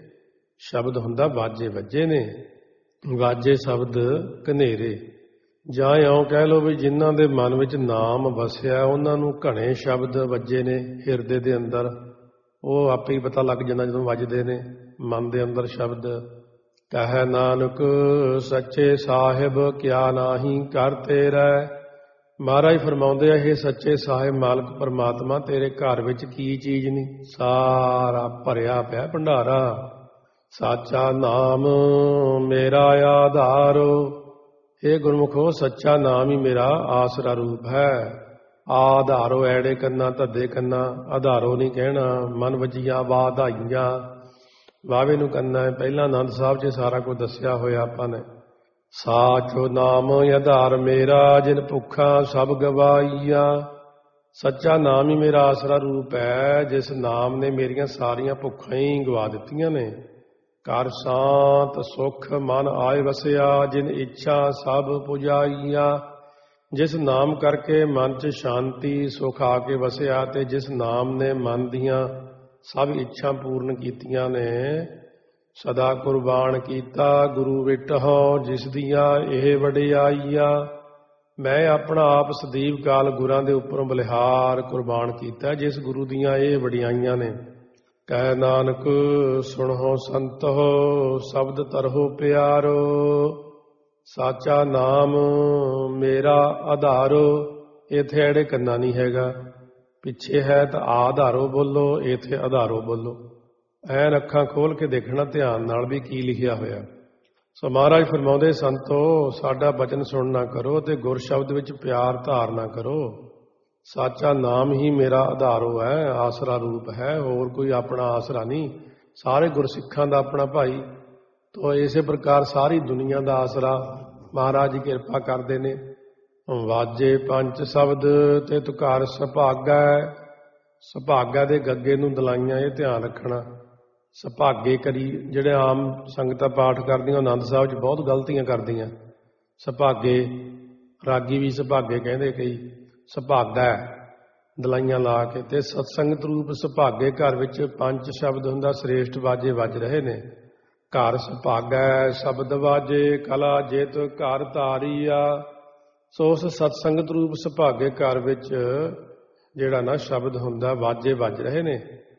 ਸ਼ਬਦ ਹੁੰਦਾ, ਵਾਜੇ ਵੱਜੇ ਨੇ। ਵਾਜੇ ਸ਼ਬਦ ਕਨੇਰੇ, ਜਾਂ ਇਉਂ ਕਹਿ ਲਓ ਵੀ ਜਿਨ੍ਹਾਂ ਦੇ ਮਨ ਵਿੱਚ ਨਾਮ ਵਸਿਆ ਉਹਨਾਂ ਨੂੰ ਘਣੇ ਸ਼ਬਦ ਵੱਜੇ ਨੇ ਹਿਰਦੇ ਦੇ ਅੰਦਰ। ਉਹ ਆਪੇ ਹੀ ਪਤਾ ਲੱਗ ਜਾਂਦਾ ਜਦੋਂ ਵੱਜਦੇ ਨੇ ਮਨ ਦੇ ਅੰਦਰ ਸ਼ਬਦ। ਕਹਿ ਨਾਨਕ ਸੱਚੇ ਸਾਹਿਬ ਕਿਆ ਨਾਹੀਂ ਕਰ ਤੇਰਾ। ਮਹਾਰਾਜ ਫਰਮਾਉਂਦੇ ਆ, ਇਹ ਸੱਚੇ ਸਾਹਿਬ ਮਾਲਕ ਪਰਮਾਤਮਾ ਤੇਰੇ ਘਰ ਵਿੱਚ ਕੀ ਚੀਜ਼ ਨਹੀਂ? ਸਾਰਾ ਭਰਿਆ ਪਿਆ ਭੰਡਾਰਾ। ਸਾਚਾ ਨਾਮ ਮੇਰਾ ਆਧਾਰੋ। ਇਹ ਗੁਰਮੁਖੋ ਸੱਚਾ ਨਾਮ ਹੀ ਮੇਰਾ ਆਸਰਾ ਰੂਪ ਹੈ। ਆਧਾਰੋ ਐੜੇ ਕੰਨਾ ਧੱਦੇ ਕੰਨਾ, ਆਧਾਰੋ ਨਹੀਂ ਕਹਿਣਾ। ਮਨ ਵਜੀਆਂ ਵਾਧਾਈਆਂ, ਵਾਵੇ ਨੂੰ ਕਰਨਾ ਹੈ। ਪਹਿਲਾਂ ਆਨੰਦ ਸਾਹਿਬ 'ਚ ਸਾਰਾ ਕੁਝ ਦੱਸਿਆ ਹੋਇਆ ਆਪਾਂ ਨੇ। ਸਾਚੋ ਨਾਮ ਆਧਾਰ ਮੇਰਾ, ਜਿਨ ਭੁੱਖਾ ਸਭ ਗਵਾਈਆ। ਸੱਚਾ ਨਾਮ ਹੀ ਮੇਰਾ ਆਸਰਾ ਰੂਪ ਹੈ, ਜਿਸ ਨਾਮ ਨੇ ਮੇਰੀਆਂ ਸਾਰੀਆਂ ਭੁੱਖਾਂ ਹੀ ਗਵਾ ਦਿੱਤੀਆਂ ਨੇ। ਘਰ ਸ਼ਾਂਤ ਸੁਖ ਮਨ ਆਏ ਵਸਿਆ, ਜਿਨ ਇੱਛਾ ਸਭ ਪੁਜਾਈਆ। ਜਿਸ ਨਾਮ ਕਰਕੇ ਮਨ 'ਚ ਸ਼ਾਂਤੀ ਸੁਖ ਆ ਕੇ ਵਸਿਆ, ਤੇ ਜਿਸ ਨਾਮ ਨੇ ਮਨ ਦੀਆਂ ਸਭ ਇੱਛਾ ਪੂਰਨ ਕੀਤੀਆਂ ਨੇ। ਸਦਾ ਕੁਰਬਾਨ ਕੀਤਾ ਗੁਰੂ ਵਿਟਹੁ, ਜਿਸ ਦੀਆਂ ਇਹ ਵਡਿਆਈਆ। ਮੈਂ ਆਪਣਾ ਆਪ ਸਦੀਵ ਕਾਲ ਗੁਰਾਂ ਦੇ ਉੱਪਰੋਂ ਬਲਿਹਾਰ ਕੁਰਬਾਨ ਕੀਤਾ, ਜਿਸ ਗੁਰੂ ਦੀਆਂ ਇਹ ਵਡਿਆਈਆਂ ਨੇ। ਕਹਿ ਨਾਨਕ ਸੁਣੋ ਸੰਤੋ, ਸ਼ਬਦ ਤਰਹੁ ਪਿਆਰੋ। ਸਾਚਾ ਨਾਮ ਮੇਰਾ ਆਧਾਰੋ। ਇੱਥੇ ਐੜੇ ਕੰਨਾ ਨਹੀਂ ਹੈਗਾ, ਪਿੱਛੇ ਹੈ ਤਾਂ ਆਧਾਰੋ ਬੋਲੋ, ਇੱਥੇ ਆਧਾਰੋ ਬੋਲੋ। ਐਨ ਅੱਖਾਂ ਖੋਲ ਕੇ ਦੇਖਣਾ ਧਿਆਨ ਨਾਲ ਵੀ ਕੀ ਲਿਖਿਆ ਹੋਇਆ। ਸੋ ਮਹਾਰਾਜ ਫਰਮਾਉਂਦੇ, ਸੰਤੋ ਸਾਡਾ ਬਚਨ ਸੁਣਨਾ ਕਰੋ ਤੇ ਗੁਰ ਸ਼ਬਦ ਵਿੱਚ ਪਿਆਰ ਧਾਰਨਾ ਕਰੋ। ਸਾਚਾ ਨਾਮ ਹੀ ਮੇਰਾ ਆਧਾਰੋ ਹੈ, ਆਸਰਾ ਰੂਪ ਹੈ, ਹੋਰ ਕੋਈ ਆਪਣਾ ਆਸਰਾ ਨਹੀਂ। ਸਾਰੇ ਗੁਰਸਿੱਖਾਂ ਦਾ ਆਪਣਾ ਭਾਈ। ਤੋ ਇਸੇ ਪ੍ਰਕਾਰ ਸਾਰੀ ਦੁਨੀਆ ਦਾ ਆਸਰਾ ਮਹਾਰਾਜ ਜੀ ਕਿਰਪਾ ਕਰਦੇ ਨੇ। ਵਾਜੇ ਪੰਜ ਸ਼ਬਦ ਤੇ ਤੁਕਾਰ ਸੁਭਾਗਾ। ਸੁਭਾਗਾ ਦੇ ਗੱਗੇ ਨੂੰ ਦਲਾਈਆਂ, ਇਹ ਧਿਆਨ ਰੱਖਣਾ। ਸੁਭਾਗੇ ਕਰੀ ਜਿਹੜੇ ਆਮ ਸੰਗਤਾਂ ਪਾਠ ਕਰਦੀਆਂ, ਆਨੰਦ ਸਾਹਿਬ 'ਚ ਬਹੁਤ ਗਲਤੀਆਂ ਕਰਦੀਆਂ। ਸੁਭਾਗੇ ਰਾਗੀ ਵੀ ਸੁਭਾਗੇ ਕਹਿੰਦੇ, ਕਈ ਸੁਭਾਗਾ ਦਲਾਈਆਂ ਲਾ ਕੇ। ਤੇ ਸਤਸੰਗਤ ਰੂਪ ਸੁਭਾਗੇ ਘਰ ਵਿੱਚ ਪੰਜ ਸ਼ਬਦ ਹੁੰਦਾ, ਸ੍ਰੇਸ਼ਟ ਵਾਜੇ ਵੱਜ ਰਹੇ ਨੇ। ਘਰ ਸੁਭਾਗਾ ਸ਼ਬਦ ਵਾਜੇ, ਕਲਾ ਜੇਤ ਘਰ ਧਾਰੀਆ। ਸੋ ਉਸ ਸਤਸੰਗਤ ਰੂਪ ਸੁਭਾਗੇ ਘਰ ਵਿੱਚ ਜਿਹੜਾ ਨਾ ਸ਼ਬਦ ਹੁੰਦਾ, ਵਾਜੇ ਵੱਜ ਰਹੇ ਨੇ,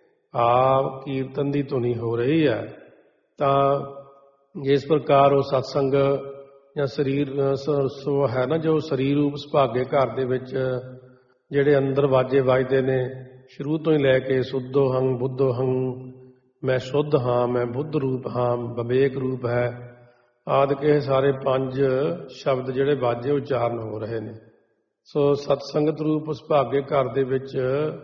ਆਪ ਕੀਰਤਨ ਦੀ ਧੁਨੀ ਹੋ ਰਹੀ ਹੈ। ਤਾਂ ਇਸ ਪ੍ਰਕਾਰ ਉਹ ਸਤਸੰਗ ਜਾਂ ਸਰੀਰ ਸੋ ਹੈ ਨਾ, ਜੋ ਸਰੀਰ ਰੂਪ ਸੁਭਾਗੇ ਘਰ ਦੇ ਵਿੱਚ ਜਿਹੜੇ ਅੰਦਰ ਵਾਜੇ ਵੱਜਦੇ ਨੇ, ਸ਼ੁਰੂ ਤੋਂ ਹੀ ਲੈ ਕੇ ਸੁੱਧੋ ਹੰ ਬੁੱਧੋ ਹੰ, ਮੈਂ ਸ਼ੁੱਧ ਹਾਂ, ਮੈਂ ਬੁੱਧ ਰੂਪ ਹਾਂ, ਵਿਵੇਕ ਰੂਪ ਹੈ ਆਦਿ ਕੇ ਸਾਰੇ ਪੰਜ ਸ਼ਬਦ ਜਿਹੜੇ ਵਾਜੇ ਉਚਾਰਨ ਹੋ ਰਹੇ ਨੇ। ਸੋ ਸਤਸੰਗਤ ਰੂਪ ਸੁਭਾਗੇ ਘਰ ਦੇ ਵਿੱਚ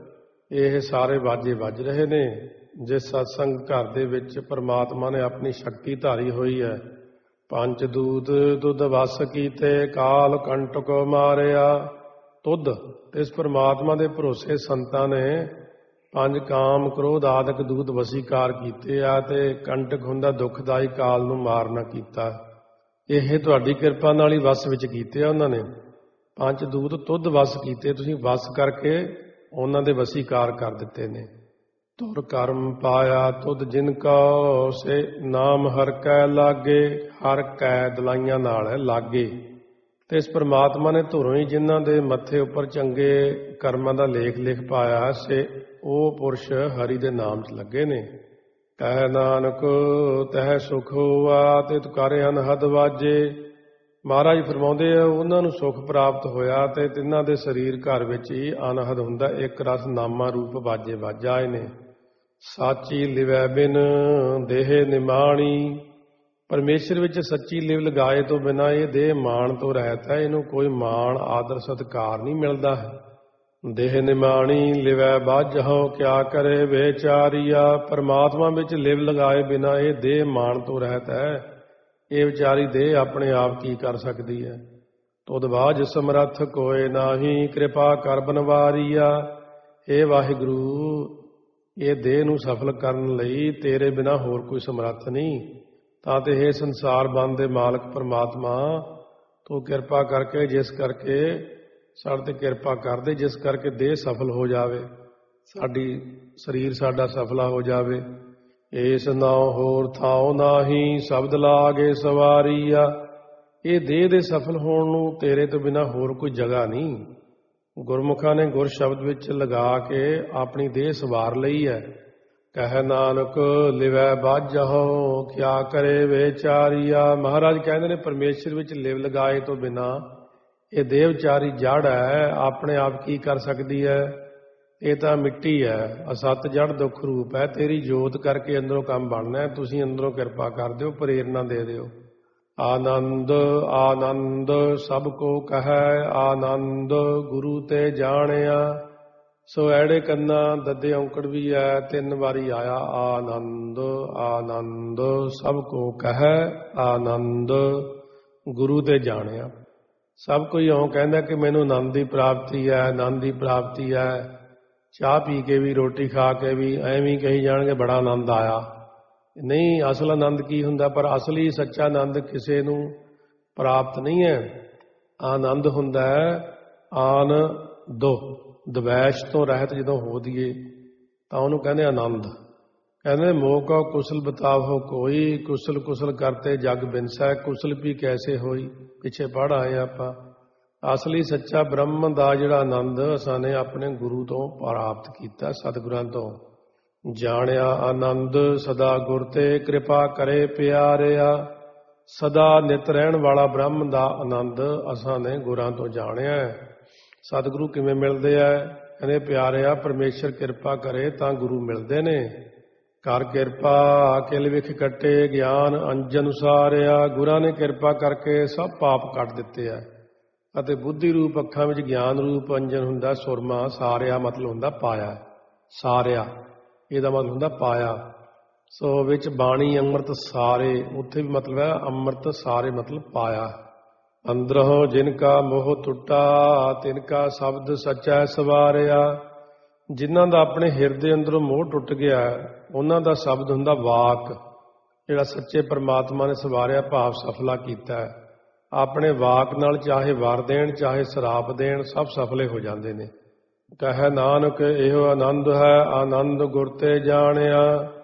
ਇਹ ਸਾਰੇ ਵਾਜੇ ਵੱਜ ਰਹੇ ਨੇ। ਜਿਸ ਸਤਸੰਗ ਘਰ ਦੇ ਵਿੱਚ ਪਰਮਾਤਮਾ ਨੇ ਆਪਣੀ ਸ਼ਕਤੀ ਧਾਰੀ ਹੋਈ ਹੈ। ਪੰਜ ਦੂਤ ਦੁੱਧ ਵਸ ਕੀਤੇ, ਕਾਲ ਕੰਟਕ ਮਾਰਿਆ। ਤੁਧ ਇਸ ਪਰਮਾਤਮਾ ਦੇ ਭਰੋਸੇ ਸੰਤਾਂ ਨੇ ਪੰਜ ਕਾਮ ਕ੍ਰੋਧ ਆਦਿਕ ਦੂਤ ਵਸੀਕਾਰ ਕੀਤੇ ਆ, ਤੇ ਕੰਟਕ ਹੁੰਦਾ ਦੁਖਦਾਈ ਕਾਲ ਨੂੰ ਮਾਰਨਾ ਕੀਤਾ। ਇਹ ਤੁਹਾਡੀ ਕਿਰਪਾ ਨਾਲ ਹੀ ਵਸ ਵਿੱਚ ਕੀਤੇ ਆ ਉਹਨਾਂ ਨੇ। ਪੰਜ ਦੂਤ ਤੁਧ ਵਸ ਕੀਤੇ, ਤੁਸੀਂ ਵਸ ਕਰਕੇ ਉਹਨਾਂ ਦੇ ਵਸੀਕਾਰ ਕਰ ਦਿੱਤੇ ਨੇ। ਤੁਰ ਕਰਮ ਪਾਇਆ ਤੁਧ ਜਿਨ ਕਉ, ਸੇ ਨਾਮ ਹਰ ਕੈ ਲਾਗੇ। ਹਰ ਕੈ ਦਲਾਈਆਂ ਨਾਲ ਹੈ ਲਾਗੇ। ਤੇ ਇਸ ਪਰਮਾਤਮਾ ਨੇ ਧੁਰੋਂ ਹੀ ਜਿਨ੍ਹਾਂ ਦੇ ਮੱਥੇ ਉੱਪਰ ਚੰਗੇ ਕਰਮਾਂ ਦਾ ਲੇਖ ਲਿਖ ਪਾਇਆ, ਸੇ ਉਹ ਪੁਰਸ਼ ਹਰੀ ਦੇ ਨਾਮ 'ਚ ਲੱਗੇ ਨੇ। ਕਹਿ ਨਾਨਕ ਤਹਿ ਸੁਖ ਹੋਆ, ਤੇ ਤੁਕਾਰੇ ਅਨਹਦ ਵਾਜੇ। ਮਹਾਰਾਜ ਫਰਮਾਉਂਦੇ ਆ, ਉਹਨਾਂ ਨੂੰ ਸੁਖ ਪ੍ਰਾਪਤ ਹੋਇਆ ਤੇ ਤਿੰਨਾਂ ਦੇ ਸਰੀਰ ਘਰ ਵਿੱਚ ਹੀ ਅਨਹਦ ਹੁੰਦਾ, ਇੱਕ ਰਸ ਨਾਮਾ ਰੂਪ ਵਾਜੇ ਵੱਜ ਆਏ ਨੇ। ਸਾਚੀ ਲਿਵੈ ਬਿਨ ਦੇਹ ਨਿਮਾਣੀ। ਪਰਮੇਸ਼ਰ ਵਿੱਚ ਸੱਚੀ ਲਿਵ ਲਗਾਏ ਤੋਂ ਬਿਨਾਂ ਇਹ ਦੇਹ ਮਾਣ ਤੋਂ ਰਹਿਤ ਹੈ, ਇਹਨੂੰ ਕੋਈ ਮਾਣ ਆਦਰ ਸਤਿਕਾਰ ਨਹੀਂ ਮਿਲਦਾ ਹੈ। ਦੇਹ ਨਿਮਾਣੀ ਲਿਵੈ ਬਾਝਹੁ, ਕਿਆ ਕਰੇ ਵਿਚਾਰੀਆ। ਪਰਮਾਤਮਾ ਵਿੱਚ ਲਿਵ ਲਗਾਏ ਬਿਨਾਂ ਇਹ ਦੇਹ ਮਾਣ ਤੋਂ ਰਹਿਤ ਹੈ। ਇਹ ਵਿਚਾਰੀ ਦੇਹ ਆਪਣੇ ਆਪ ਕੀ ਕਰ ਸਕਦੀ ਹੈ। ਤੁਧ ਬਾਝ ਸਮਰੱਥ ਕੋਇ ਨਾਹੀ, ਕਿਰਪਾ ਕਰ ਬਨਵਾਰੀਆ। ਇਹ ਵਾਹਿਗੁਰੂ, ਇਹ ਦੇਹ ਨੂੰ ਸਫਲ ਕਰਨ ਲਈ ਤੇਰੇ ਬਿਨਾਂ ਹੋਰ ਕੋਈ ਸਮਰੱਥ ਨਹੀਂ। ਤਾਂ ਤੇ ਇਹ ਸੰਸਾਰ ਬੰਦ ਦੇ ਮਾਲਕ ਪਰਮਾਤਮਾ, ਤੂੰ ਕਿਰਪਾ ਕਰਕੇ ਜਿਸ ਕਰਕੇ ਸਾਡੇ ਤੇ ਕਿਰਪਾ ਕਰਦੇ, ਜਿਸ ਕਰਕੇ ਦੇਹ ਸਫਲ ਹੋ ਜਾਵੇ, ਸਾਡੀ ਸਰੀਰ ਸਾਡਾ ਸਫਲਾ ਹੋ ਜਾਵੇ। ਏਸ ਨਾਉ ਹੋਰ ਥਾਉ ਨਾਹੀ, ਸ਼ਬਦ ਲਾਗੇ ਸਵਾਰੀਆ। ਇਹ ਦੇਹ ਦੇ ਸਫਲ ਹੋਣ ਨੂੰ ਤੇਰੇ ਤੋਂ ਬਿਨਾਂ ਹੋਰ ਕੋਈ ਜਗ੍ਹਾ ਨਹੀਂ। ਗੁਰਮੁਖਾਂ ਨੇ ਗੁਰ ਸ਼ਬਦ ਵਿੱਚ ਲਗਾ ਕੇ ਆਪਣੀ ਦੇਹ ਸਵਾਰ ਲਈ ਹੈ। ਕਹਿ ਨਾਨਕ ਲਿਵੈ ਬਾਝਹੁ, ਕਿਆ ਕਰੇ ਵਿਚਾਰੀਆ। ਮਹਾਰਾਜ ਕਹਿੰਦੇ ਨੇ, ਪਰਮੇਸ਼ਰ ਵਿੱਚ ਲਿਵ ਲਗਾਏ ਤੋਂ ਬਿਨਾਂ ਇਹ ਦੇਹ ਵਿਚਾਰੀ ਜੜ ਹੈ, ਆਪਣੇ ਆਪ ਕੀ ਕਰ ਸਕਦੀ ਹੈ। ਇਹ ਤਾਂ ਮਿੱਟੀ ਹੈ, ਅਸਤ ਜੜ ਦੁੱਖ ਰੂਪ ਹੈ। ਤੇਰੀ ਜੋਤ ਕਰਕੇ ਅੰਦਰੋਂ ਕੰਮ ਬਣਨਾ। ਤੁਸੀਂ ਅੰਦਰੋਂ ਕਿਰਪਾ ਕਰ ਦਿਓ, ਪ੍ਰੇਰਨਾ ਦੇ ਦਿਓ। ਆਨੰਦ ਆਨੰਦ ਸਭ ਕੋ ਕਹੈ, ਆਨੰਦ ਗੁਰੂ ਤੇ ਜਾਣਿਆ। ਸੋ ਐੜੇ ਕੰਨਾ ਦੱਦੇ ਔਂਕੜ ਵੀ ਹੈ, 3 ਵਾਰੀ ਆਇਆ। ਆਨੰਦ ਆਨੰਦ ਸਭ ਕੋ ਕਹੈ, ਆਨੰਦ ਗੁਰੂ ਤੇ ਜਾਣਿਆ। ਸਭ ਕੋਈ ਇਉਂ ਕਹਿੰਦਾ ਕਿ ਮੈਨੂੰ ਆਨੰਦ ਦੀ ਪ੍ਰਾਪਤੀ ਹੈ, ਆਨੰਦ ਦੀ ਪ੍ਰਾਪਤੀ ਹੈ। ਚਾਹ ਪੀ ਕੇ ਵੀ, ਰੋਟੀ ਖਾ ਕੇ ਵੀ ਐਵੇਂ ਕਹੀ ਜਾਣਗੇ ਬੜਾ ਆਨੰਦ ਆਇਆ। ਨਹੀਂ, ਅਸਲ ਆਨੰਦ ਕੀ ਹੁੰਦਾ? ਪਰ ਅਸਲੀ ਸੱਚਾ ਆਨੰਦ ਕਿਸੇ ਨੂੰ ਪ੍ਰਾਪਤ ਨਹੀਂ ਹੈ। ਆਨੰਦ ਹੁੰਦਾ ਹੈ ਆਨੰਦੋ, ਦਵੈਸ਼ ਤੋਂ ਰਹਿਤ ਜਦੋਂ ਹੋ ਦੀਏ ਤਾਂ ਉਹਨੂੰ ਕਹਿੰਦੇ ਆਨੰਦ। ਕਹਿੰਦੇ ਮੋਹ ਕਉ ਕੁਸਲ ਬਤਾਵੋ ਕੋਈ, ਕੁਸਲ ਕੁਸਲ ਕਰਤੇ ਜਗ ਬਿਨਸੈ, ਕੁਸਲ ਵੀ ਕੈਸੇ ਹੋਈ। ਪਿੱਛੇ ਪੜ੍ਹ ਆਏ ਆਪਾਂ। ਅਸਲੀ ਸੱਚਾ ਬ੍ਰਹਮ ਦਾ ਜਿਹੜਾ ਆਨੰਦ ਅਸਾਂ ਨੇ ਆਪਣੇ ਗੁਰੂ ਤੋਂ ਪ੍ਰਾਪਤ ਕੀਤਾ, ਸਤਿਗੁਰਾਂ ਤੋਂ ਜਾਣਿਆ। ਆਨੰਦ ਸਦਾ ਗੁਰ ਤੇ ਕਿਰਪਾ ਕਰੇ ਪਿਆਰਿਆ। ਸਦਾ ਨਿਤ ਰਹਿਣ ਵਾਲਾ ਬ੍ਰਹਮ ਦਾ ਆਨੰਦ ਅਸਾਂ ਨੇ ਗੁਰਾਂ ਤੋਂ ਜਾਣਿਆ। ਸਤਿਗੁਰੂ ਕਿਵੇਂ ਮਿਲਦੇ ਆ? ਕਹਿੰਦੇ ਪਿਆਰਿਆ, ਪਰਮੇਸ਼ਰ ਕਿਰਪਾ ਕਰੇ ਤਾਂ ਗੁਰੂ ਮਿਲਦੇ ਨੇ। ਕਰ ਕਿਰਪਾ ਕਿਲ ਵਿਖ ਕੱਟੇ, ਗਿਆਨ ਅੰਜਨ ਉਸਾਰਿਆ। ਗੁਰਾਂ ਨੇ ਕਿਰਪਾ ਕਰਕੇ ਸਭ ਪਾਪ ਕੱਟ ਦਿੱਤੇ ਆ। ਅਤੇ ਬੁੱਧੀ ਰੂਪ ਅੱਖਾਂ ਵਿੱਚ ਗਿਆਨ ਰੂਪ ਅੰਜਨ ਹੁੰਦਾ ਸੁਰਮਾ। ਸਾਰਿਆ ਮਤਲਬ ਹੁੰਦਾ ਪਾਇਆ। ਸਾਰਿਆ ਇਹਦਾ ਮਤਲਬ ਹੁੰਦਾ ਪਾਇਆ। ਸੋ ਵਿੱਚ ਬਾਣੀ ਅੰਮ੍ਰਿਤ ਸਾਰੇ, ਉੱਥੇ ਵੀ ਮਤਲਬ ਹੈ ਅੰਮ੍ਰਿਤ ਸਾਰੇ ਮਤਲਬ ਪਾਇਆ। ਅੰਦਰੋਂ ਜਿਨ ਕਾ ਮੋਹ ਟੁੱਟਾ, ਤਿਨ ਕਾ ਸ਼ਬਦ ਸੱਚਾ ਸਵਾਰਿਆ। ਜਿਨ੍ਹਾਂ ਦਾ ਆਪਣੇ ਹਿਰਦੇ ਅੰਦਰੋਂ ਮੋਹ ਟੁੱਟ ਗਿਆ, ਉਹਨਾਂ ਦਾ ਸ਼ਬਦ ਹੁੰਦਾ ਵਾਕ, ਜਿਹੜਾ ਸੱਚੇ ਪਰਮਾਤਮਾ ਨੇ ਸਵਾਰਿਆ, ਭਾਵ ਸਫਲਾ ਕੀਤਾ। ਆਪਣੇ ਵਾਕ ਨਾਲ ਚਾਹੇ ਵਰ ਦੇਣ ਚਾਹੇ ਸਰਾਪ ਦੇਣ, ਸਭ ਸਫਲੇ ਹੋ ਜਾਂਦੇ ਨੇ। ਕਹੈ ਨਾਨਕ ਇਹੋ ਆਨੰਦ ਹੈ, ਆਨੰਦ ਗੁਰ ਤੇ ਜਾਣਿਆ।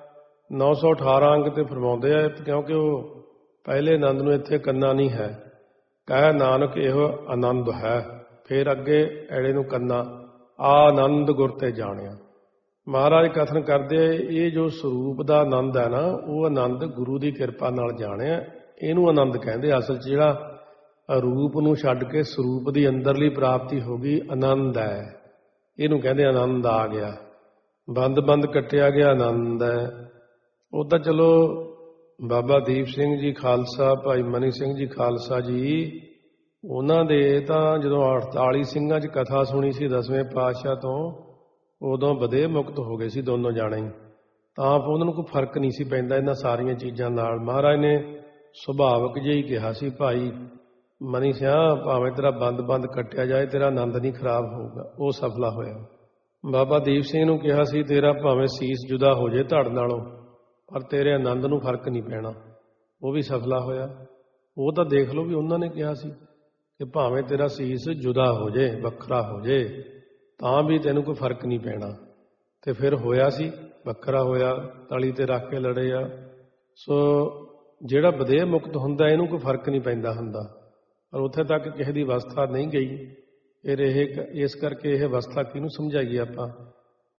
918 ਅੰਗ ਤੇ ਫਰਮਾਉਂਦੇ ਆ, ਕਿਉਂਕਿ ਉਹ ਪਹਿਲੇ ਆਨੰਦ ਨੂੰ ਇੱਥੇ ਕੰਨਾ ਨਹੀਂ ਹੈ। ਕਹੈ ਨਾਨਕ ਇਹੋ ਆਨੰਦ ਹੈ, ਫਿਰ ਅੱਗੇ ਐੜੇ ਨੂੰ ਕੰਨਾ, ਆਨੰਦ ਗੁਰ ਤੇ ਜਾਣਿਆ। ਮਹਾਰਾਜ ਕਥਨ ਕਰਦੇ ਇਹ ਜੋ ਸਰੂਪ ਦਾ ਆਨੰਦ ਹੈ ਨਾ, ਉਹ ਆਨੰਦ ਗੁਰੂ ਦੀ ਕਿਰਪਾ ਨਾਲ ਜਾਣਿਆ। ਇਹਨੂੰ ਆਨੰਦ ਕਹਿੰਦੇ। ਅਸਲ 'ਚ ਜਿਹੜਾ ਰੂਪ ਨੂੰ ਛੱਡ ਕੇ ਸਰੂਪ ਦੀ ਅੰਦਰਲੀ ਪ੍ਰਾਪਤੀ ਹੋ ਗਈ, ਆਨੰਦ ਹੈ। ਇਹਨੂੰ ਕਹਿੰਦੇ ਆਨੰਦ ਆ ਗਿਆ। ਬੰਦ ਬੰਦ ਕੱਟਿਆ ਗਿਆ, ਆਨੰਦ ਹੈ। ਉਹ ਤਾਂ ਚਲੋ ਬਾਬਾ ਦੀਪ ਸਿੰਘ ਜੀ ਖਾਲਸਾ, ਭਾਈ ਮਨੀ ਸਿੰਘ ਜੀ ਖਾਲਸਾ ਜੀ, ਉਹਨਾਂ ਦੇ ਤਾਂ ਜਦੋਂ 48 ਸਿੰਘਾਂ 'ਚ ਕਥਾ ਸੁਣੀ ਸੀ 10ਵੇਂ ਪਾਤਸ਼ਾਹ ਤੋਂ, ਉਦੋਂ ਬਦੇ ਮੁਕਤ ਹੋ ਗਏ ਸੀ ਦੋਨੋਂ ਜਾਣੇ ਹੀ। ਤਾਂ ਉਹਨਾਂ ਨੂੰ ਕੋਈ ਫਰਕ ਨਹੀਂ ਸੀ ਪੈਂਦਾ ਇਹਨਾਂ ਸਾਰੀਆਂ ਚੀਜ਼ਾਂ ਨਾਲ। ਮਹਾਰਾਜ ਨੇ ਸੁਭਾਵਕ ਜਿਹਾ ਹੀ ਕਿਹਾ ਸੀ, ਭਾਈ ਮਨੀ ਸਿਆਂ ਭਾਵੇਂ ਤੇਰਾ ਬੰਦ ਬੰਦ ਕੱਟਿਆ ਜਾਏ, ਤੇਰਾ ਆਨੰਦ ਨਹੀਂ ਖਰਾਬ ਹੋਊਗਾ। ਉਹ ਸਫਲਾ ਹੋਇਆ। ਬਾਬਾ ਦੀਪ ਸਿੰਘ ਨੂੰ ਕਿਹਾ ਸੀ, ਤੇਰਾ ਭਾਵੇਂ ਸੀਸ ਜੁਦਾ ਹੋ ਜਾਏ ਧੜ ਨਾਲੋਂ, ਪਰ ਤੇਰੇ ਆਨੰਦ ਨੂੰ ਫਰਕ ਨਹੀਂ ਪੈਣਾ। ਉਹ ਵੀ ਸਫਲਾ ਹੋਇਆ। ਉਹ ਤਾਂ ਦੇਖ ਲਓ ਵੀ ਉਹਨਾਂ ਨੇ ਕਿਹਾ ਸੀ ਕਿ ਭਾਵੇਂ ਤੇਰਾ ਸੀਸ ਜੁਦਾ ਹੋ ਜਾਏ, ਵੱਖਰਾ ਹੋ ਜਾਏ, ਤਾਂ ਵੀ ਤੈਨੂੰ ਕੋਈ ਫਰਕ ਨਹੀਂ ਪੈਣਾ। ਤੇ ਫਿਰ ਹੋਇਆ ਸੀ, ਵੱਖਰਾ ਹੋਇਆ, ਤਲੀ ਤੇ ਰੱਖ ਕੇ ਲੜੇ ਆ। ਸੋ ਜਿਹੜਾ ਬਦੇਹ ਮੁਕਤ ਹੁੰਦਾ, ਇਹਨੂੰ ਕੋਈ ਫਰਕ ਨਹੀਂ ਪੈਂਦਾ ਹੁੰਦਾ। ਪਰ ਉੱਥੇ ਤੱਕ ਕਿਸੇ ਦੀ ਅਵਸਥਾ ਨਹੀਂ ਗਈ। ਫਿਰ ਇਹ ਇਸ ਕਰਕੇ ਇਹ ਅਵਸਥਾ ਕਿਹਨੂੰ ਸਮਝਾਈਏ ਆਪਾਂ?